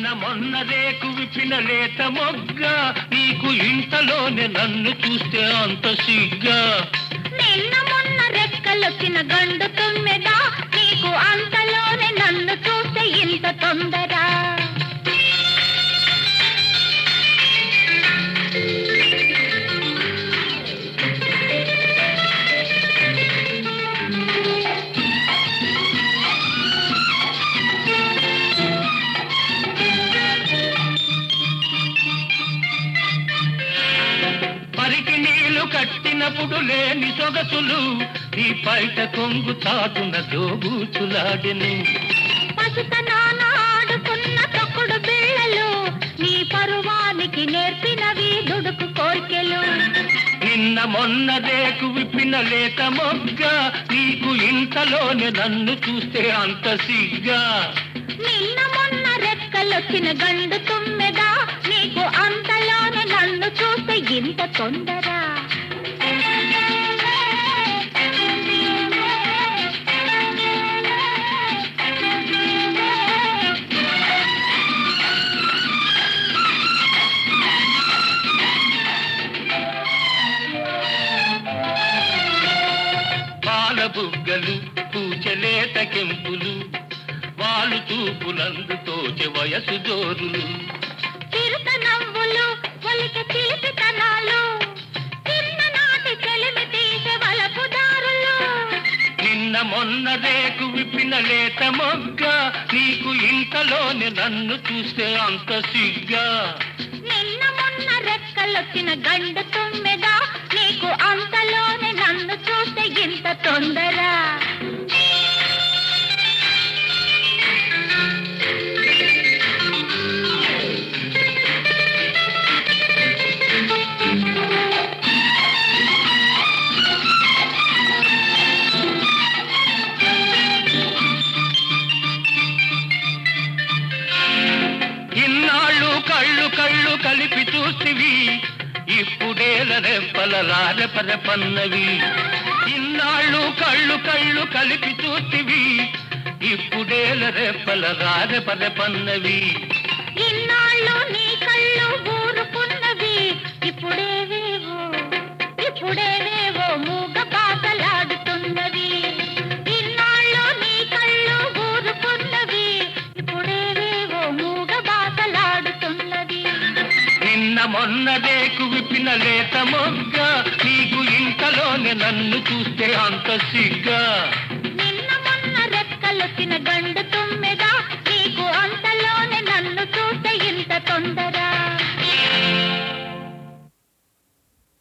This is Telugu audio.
మొన్న రేకు విప్పిన లేత మొగ్గ నీకు ఇంతలోనే నన్ను చూస్తే అంత సిగ్గా. నిన్న మొన్న రెక్కలొచ్చిన గండు తుమ్మెద నీకు అంతలోనే నన్ను చూస్తే ఇంత తొందర. పరికి నీళ్లు కట్టినప్పుడు లేని సొగసులు నీ పైట కొంగు చాటున దోబూచులాడెను. పసుతనాన ఆడుకున్న తొక్కుడు బిళ్ళలు నీ పరువానికి నేర్పినవి దుడుకు కోర్కెలు. నిన్న మొన్న రేకు విప్పిన లేత మొగ్గ నీకు ఇంతలోనే నన్ను చూస్తే అంత సిగ్గా. నిన్న మొన్న రెక్కలొచ్చిన గండు తుమ్మెద నీకు అంతలోనే నన్ను చూస్తే ఇంత తొందర. పాల బుగ్గలు పూచలేత కెంపులు వాలు చూపులందు తోచె వయసు జోరులు. చిరుత నవ్వులు ఒలిక చిలిపితనాలు చిన్ననాటి చెలిమి తీసే వలపు దారులు. నిన్న మొన్న రేకు విప్పిన లేత మొగ్గ నీకు ఇంతలోనే నన్ను చూస్తే అంత సిగ్గా. నిన్న మొన్న రెక్కలొచ్చిన గండు తుమ్మెద నీకు అంతలోనే నన్ను చూస్తే ఇంత తొందర. ఇన్నాళ్ళు కళ్ళు కళ్ళు కలిపి చూసివి ఇప్పుడేల రెప్పల రారెపరెపన్నవి. ఇన్నాళ్ళు కళ్ళు కళ్ళు కలిపి చూసివి ఇప్పుడేల రెప్పల రారెపరెపన్నవి. ఇన్నాళ్ళు నీ కళ్ళు ఊరుకున్నవి ఇప్పుడేవేవో మూగ పాటలాడుతున్నవి. ఇన్నాళ్ళు నీ కళ్ళు ఊరుకున్నవి ఇప్పుడేవేవో మూగ పాటలాడుతున్నవి. నిన్న మొన్న రేకు విప్పిన లేత మొగ్గ నీకు ఇంతలోనే నన్ను చూస్తే అంత సిగ్గా.